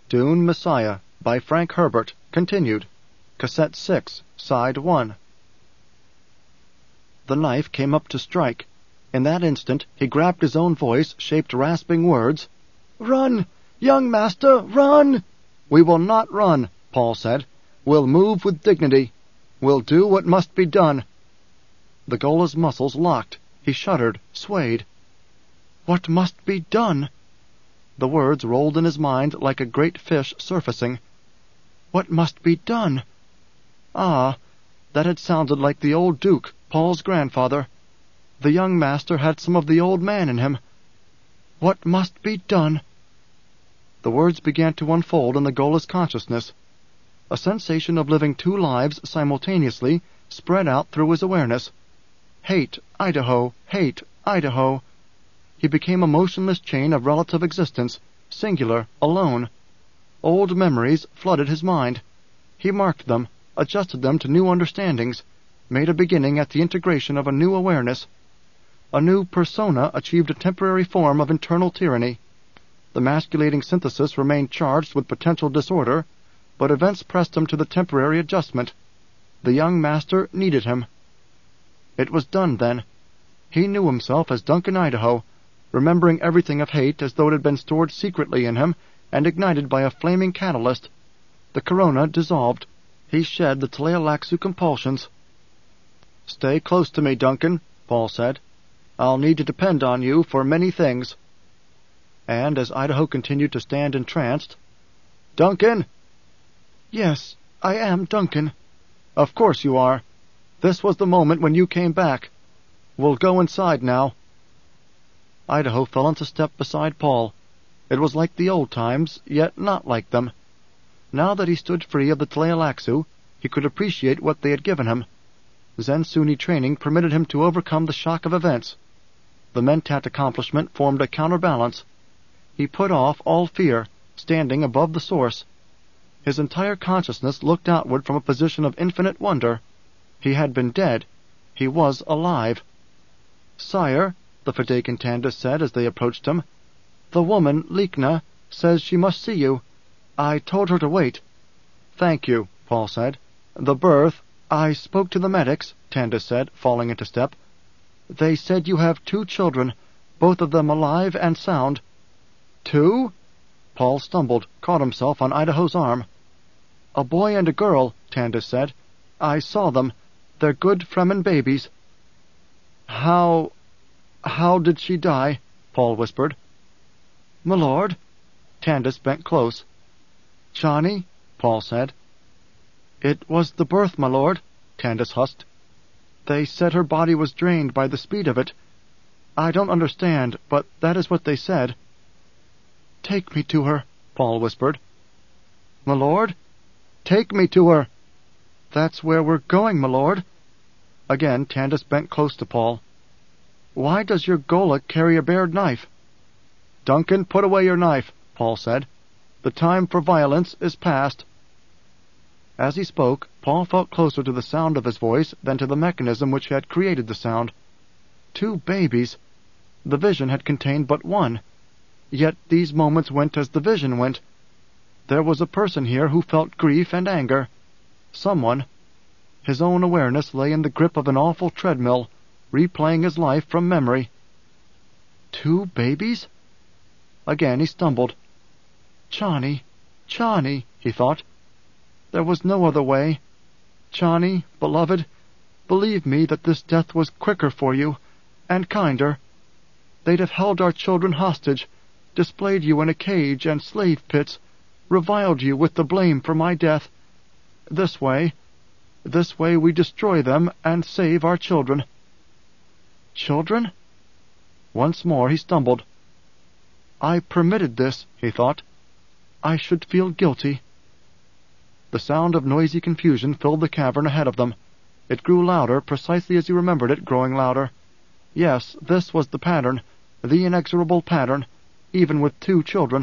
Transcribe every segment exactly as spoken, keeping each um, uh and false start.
Dune Messiah by Frank Herbert, continued. Cassette six, Side one. The knife came up to strike. In that instant he grabbed his own voice-shaped rasping words. "Run! Young master, run!" "We will not run," Paul said. "We'll move with dignity. We'll do what must be done." The Ghole's muscles locked. He shuddered, swayed. "What must be done?" The words rolled in his mind like a great fish surfacing. What must be done? Ah, that had sounded like the old Duke, Paul's grandfather. The young master had some of the old man in him. What must be done? The words began to unfold in the Ghole's consciousness. A sensation of living two lives simultaneously spread out through his awareness. Hate, Idaho, hate, Idaho. He became a motionless chain of relative existence, singular, alone. Old memories flooded his mind. He marked them, adjusted them to new understandings, made a beginning at the integration of a new awareness. A new persona achieved a temporary form of internal tyranny. The masculating synthesis remained charged with potential disorder, but events pressed him to the temporary adjustment. The young master needed him. It was done, then. He knew himself as Duncan Idaho, remembering everything of hate as though it had been stored secretly in him and ignited by a flaming catalyst. The corona dissolved. He shed the Tleilaxu compulsions. "Stay close to me, Duncan," Paul said. "I'll need to depend on you for many things." And as Idaho continued to stand entranced, "Duncan!" "Yes, I am Duncan." "Of course you are. This was the moment when you came back. We'll go inside now." Idaho fell into step beside Paul. It was like the old times, yet not like them. Now that he stood free of the Tleilaxu, he could appreciate what they had given him. Zen-Suni training permitted him to overcome the shock of events. The Mentat accomplishment formed a counterbalance. He put off all fear, standing above the source. His entire consciousness looked outward from a position of infinite wonder. He had been dead. He was alive. "Sire," the Fedaykin Tanda said as they approached him, "the woman, Leekna, says she must see you. I told her to wait." "Thank you," Paul said. "The birth—" "I spoke to the medics," Tanda said, falling into step. "They said you have two children, both of them alive and sound." "Two?" Paul stumbled, caught himself on Idaho's arm. "A boy and a girl," Tanda said. "I saw them. They're good Fremen babies." How... how did she die?" Paul whispered. "Milord?" Tandis bent close. "Chani?" Paul said. "It was the birth, my lord," Tandis husked. "They said her body was drained by the speed of it. I don't understand, but that is what they said." "Take me to her," Paul whispered. "My lord?" "Take me to her." "That's where we're going, my lord." Again Tandis bent close to Paul. "Why does your Ghola carry a bared knife?" "Duncan, put away your knife," Paul said. "The time for violence is past." As he spoke, Paul felt closer to the sound of his voice than to the mechanism which had created the sound. Two babies! The vision had contained but one. Yet these moments went as the vision went. There was a person here who felt grief and anger. Someone. His own awareness lay in the grip of an awful treadmill, replaying his life from memory. Two babies? Again he stumbled. Chani, Chani, he thought. There was no other way. Chani, beloved, believe me that this death was quicker for you, and kinder. They'd have held our children hostage, displayed you in a cage and slave pits, reviled you with the blame for my death. This way, this way we destroy them and save our children. Children? Once more he stumbled. I permitted this, he thought. I should feel guilty. The sound of noisy confusion filled the cavern ahead of them. It grew louder, precisely as he remembered it growing louder. Yes, this was the pattern, the inexorable pattern, even with two children.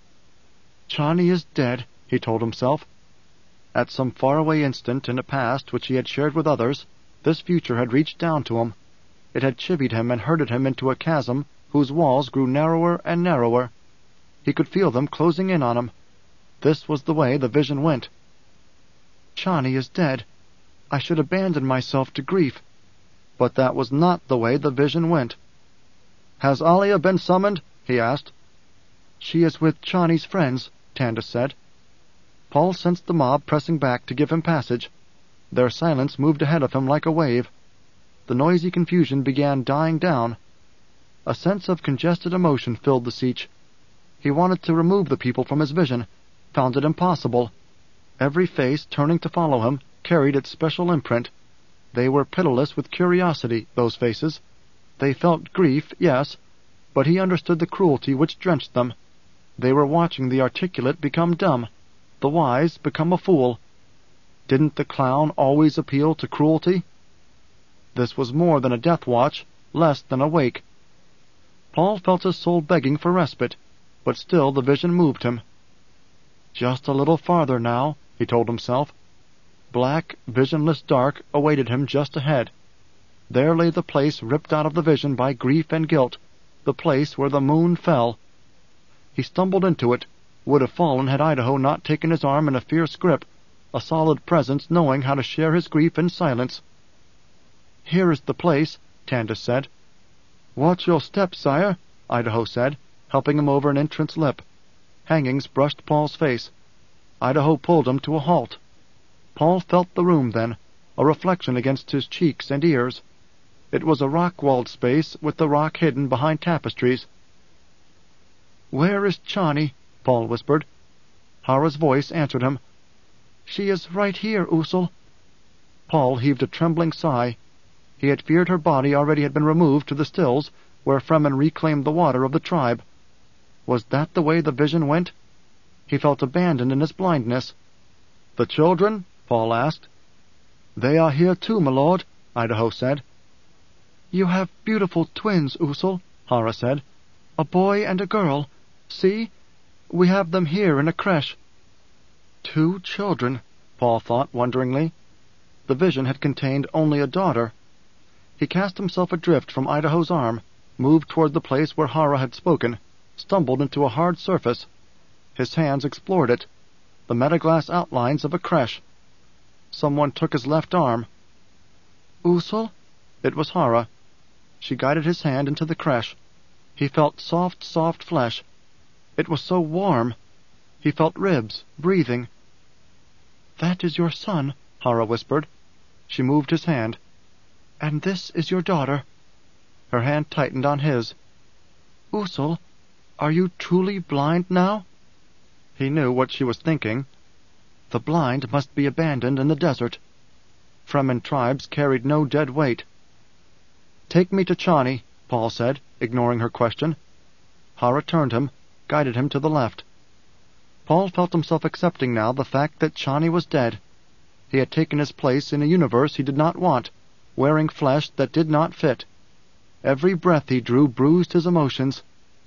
Chani is dead, he told himself. At some faraway instant in a past which he had shared with others, this future had reached down to him. It had chivied him and herded him into a chasm whose walls grew narrower and narrower. He could feel them closing in on him. This was the way the vision went. "Chani is dead. I should abandon myself to grief." But that was not the way the vision went. "Has Alia been summoned?" he asked. "She is with Chani's friends," Tanda said. Paul sensed the mob pressing back to give him passage. Their silence moved ahead of him like a wave. The noisy confusion began dying down. A sense of congested emotion filled the Sietch. He wanted to remove the people from his vision, found it impossible. Every face turning to follow him carried its special imprint. They were pitiless with curiosity, those faces. They felt grief, yes, but he understood the cruelty which drenched them. They were watching the articulate become dumb, the wise become a fool. Didn't the clown always appeal to cruelty? This was more than a death watch, less than a wake. Paul felt his soul begging for respite, but still the vision moved him. Just a little farther now, he told himself. Black, visionless dark awaited him just ahead. There lay the place ripped out of the vision by grief and guilt, the place where the moon fell. He stumbled into it, would have fallen had Idaho not taken his arm in a fierce grip, a solid presence knowing how to share his grief in silence. "Here is the place," Tanda said. "Watch your step, sire," Idaho said, helping him over an entrance lip. Hangings brushed Paul's face. Idaho pulled him to a halt. Paul felt the room then, a reflection against his cheeks and ears. It was a rock-walled space with the rock hidden behind tapestries. "Where is Chani?" Paul whispered. Hara's voice answered him. "She is right here, Usul." Paul heaved a trembling sigh. He had feared her body already had been removed to the stills, where Fremen reclaimed the water of the tribe. Was that the way the vision went? He felt abandoned in his blindness. "The children?" Paul asked. "They are here too, my lord," Idaho said. "You have beautiful twins, Usul," Hara said. "A boy and a girl. See? We have them here in a creche." Two children, Paul thought wonderingly. The vision had contained only a daughter. He cast himself adrift from Idaho's arm, moved toward the place where Hara had spoken, stumbled into a hard surface. His hands explored it, the metaglass outlines of a creche. Someone took his left arm. "Usul?" It was Hara. She guided his hand into the creche. He felt soft, soft flesh. It was so warm. He felt ribs, breathing. "That is your son," Hara whispered. She moved his hand. "And this is your daughter." Her hand tightened on his. "Usul, are you truly blind now?" He knew what she was thinking. The blind must be abandoned in the desert. Fremen tribes carried no dead weight. "Take me to Chani," Paul said, ignoring her question. Hara turned him, guided him to the left. Paul felt himself accepting now the fact that Chani was dead. He had taken his place in a universe he did not want, wearing flesh that did not fit. Every breath he drew bruised his emotions.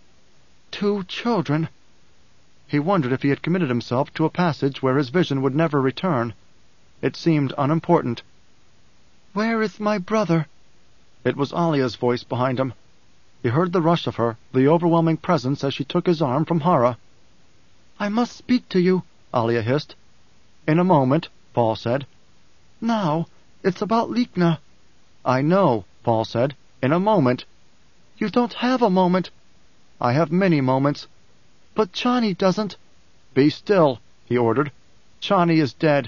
Two children! He wondered if he had committed himself to a passage where his vision would never return. It seemed unimportant. "Where is my brother?" It was Alia's voice behind him. He heard the rush of her, the overwhelming presence as she took his arm from Hara. "I must speak to you," Alia hissed. "In a moment," Paul said. "Now, it's about Lichna." "I know," Paul said. "In a moment." "You don't have a moment." "I have many moments." "But Chani doesn't." "Be still," he ordered. "Chani is dead."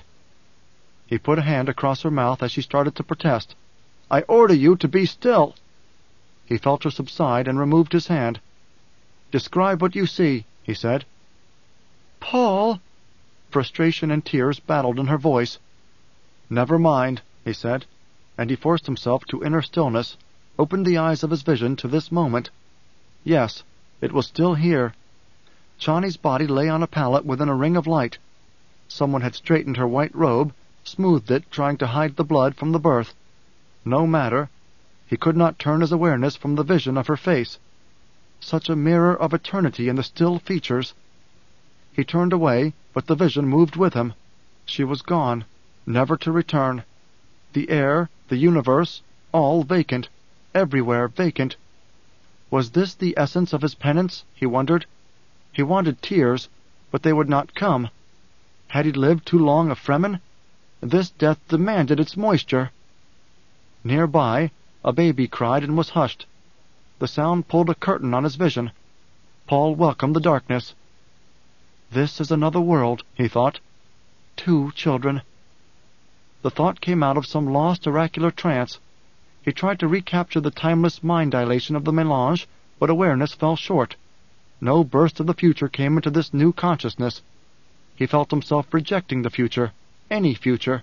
He put a hand across her mouth as she started to protest. "I order you to be still." He felt her subside and removed his hand. "Describe what you see," he said. "Paul!" Frustration and tears battled in her voice. "Never mind," he said, and he forced himself to inner stillness, opened the eyes of his vision to this moment. Yes, it was still here. Chani's body lay on a pallet within a ring of light. Someone had straightened her white robe, smoothed it, trying to hide the blood from the birth. No matter. He could not turn his awareness from the vision of her face. Such a mirror of eternity in the still features. He turned away, but the vision moved with him. She was gone, never to return. The air, the universe, all vacant, everywhere vacant. Was this the essence of his penance, he wondered? He wanted tears, but they would not come. Had he lived too long a Fremen? This death demanded its moisture. Near by, a baby cried and was hushed. The sound pulled a curtain on his vision. Paul welcomed the darkness. This is another world, he thought. Two children. The thought came out of some lost oracular trance. He tried to recapture the timeless mind dilation of the melange, but awareness fell short. No burst of the future came into this new consciousness. He felt himself rejecting the future, any future.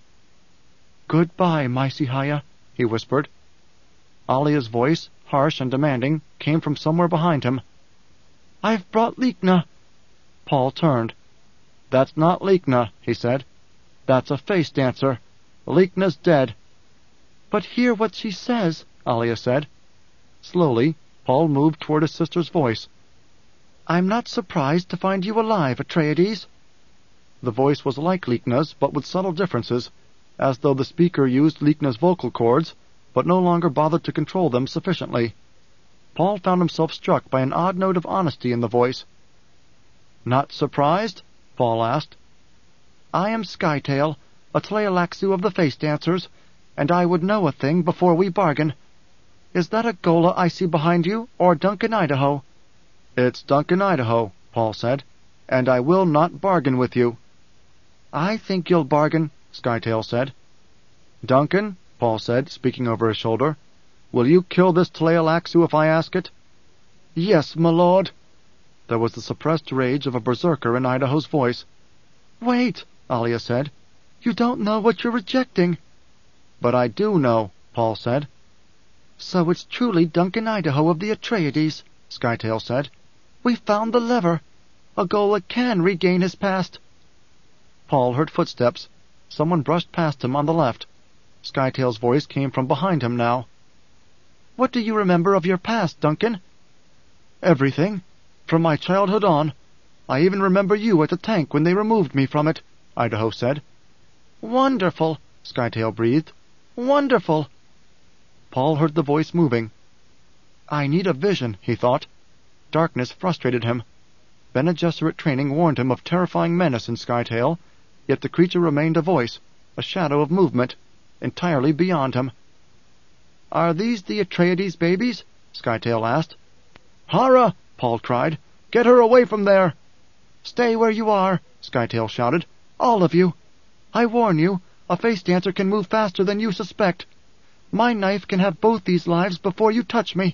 "Goodbye, Maisihaya," he whispered. Alia's voice, harsh and demanding, came from somewhere behind him. "I've brought Lichna." Paul turned. "That's not Lichna," he said. "That's a face dancer. Lichna's dead." "But hear what she says," Alia said. Slowly, Paul moved toward his sister's voice. "I'm not surprised to find you alive, Atreides." The voice was like Lichna's, but with subtle differences, as though the speaker used Lichna's vocal cords, but no longer bothered to control them sufficiently. Paul found himself struck by an odd note of honesty in the voice. "Not surprised?" Paul asked. "I am Skytail, a Tleilaxu of the Face Dancers, and I would know a thing before we bargain. Is that a Gola I see behind you, or Duncan Idaho?" "It's Duncan Idaho," Paul said, "and I will not bargain with you." "I think you'll bargain," Skytail said. "Duncan," Paul said, speaking over his shoulder, "will you kill this Tleilaxu if I ask it?" "Yes, my lord." There was the suppressed rage of a berserker in Idaho's voice. "Wait," Alia said. "You don't know what you're rejecting." "But I do know," Paul said. "So it's truly Duncan Idaho of the Atreides," Skytail said. "We found the lever. A Gola can regain his past." Paul heard footsteps. Someone brushed past him on the left. Skytail's voice came from behind him now. "What do you remember of your past, Duncan?" "Everything. From my childhood on. I even remember you at the tank when they removed me from it," Idaho said. "Wonderful," Skytail breathed. "Wonderful." Paul heard the voice moving. "I need a vision," he thought. Darkness frustrated him. Bene Gesserit training warned him of terrifying menace in Skytail, yet the creature remained a voice, a shadow of movement, entirely beyond him. "Are these the Atreides babies?" Skytail asked. "Hara!" Paul cried. "Get her away from there!" "Stay where you are!" Skytail shouted. "All of you! I warn you, a face dancer can move faster than you suspect. My knife can have both these lives before you touch me."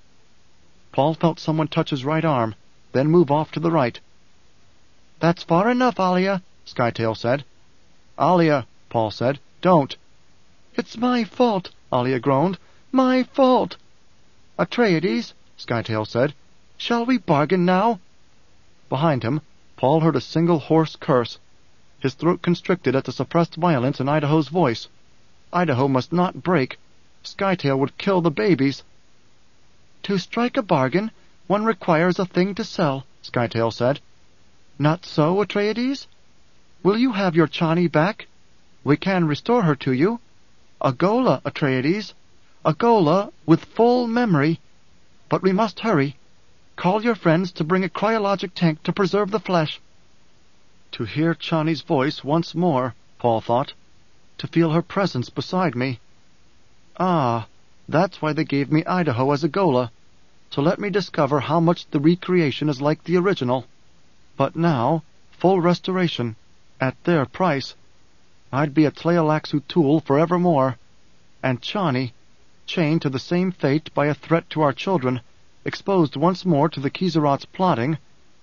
Paul felt someone touch his right arm, then move off to the right. "That's far enough, Alia," Skytail said. "Alia," Paul said, "don't." "It's my fault," Alia groaned. "My fault." "Atreides," Skytail said, "shall we bargain now?" Behind him, Paul heard a single hoarse curse. His throat constricted at the suppressed violence in Idaho's voice. Idaho must not break. Skytail would kill the babies. "To strike a bargain, one requires a thing to sell," Skytail said. "Not so, Atreides? Will you have your Chani back? We can restore her to you. A Gola, Atreides. A Gola with full memory. But we must hurry. Call your friends to bring a cryologic tank to preserve the flesh." To hear Chani's voice once more, Paul thought. To feel her presence beside me. Ah, that's why they gave me Idaho as a Gola, to let me discover how much the recreation is like the original. But now, full restoration, at their price. I'd be a Tleilaxu tool forevermore. And Chani, chained to the same fate by a threat to our children, exposed once more to the Kizarot's plotting.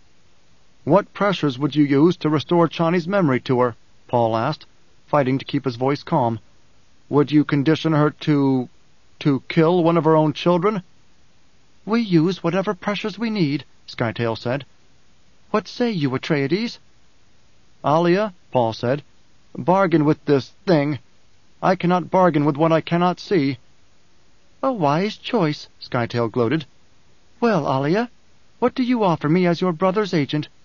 "What pressures would you use to restore Chani's memory to her?" Paul asked, fighting to keep his voice calm. "Would you condition her to... to kill one of her own children?" "We use whatever pressures we need," Skytail said. "What say you, Atreides?" "Alia," Paul said, "bargain with this thing. I cannot bargain with what I cannot see." "A wise choice," Skytail gloated. "Well, Alia, what do you offer me as your brother's agent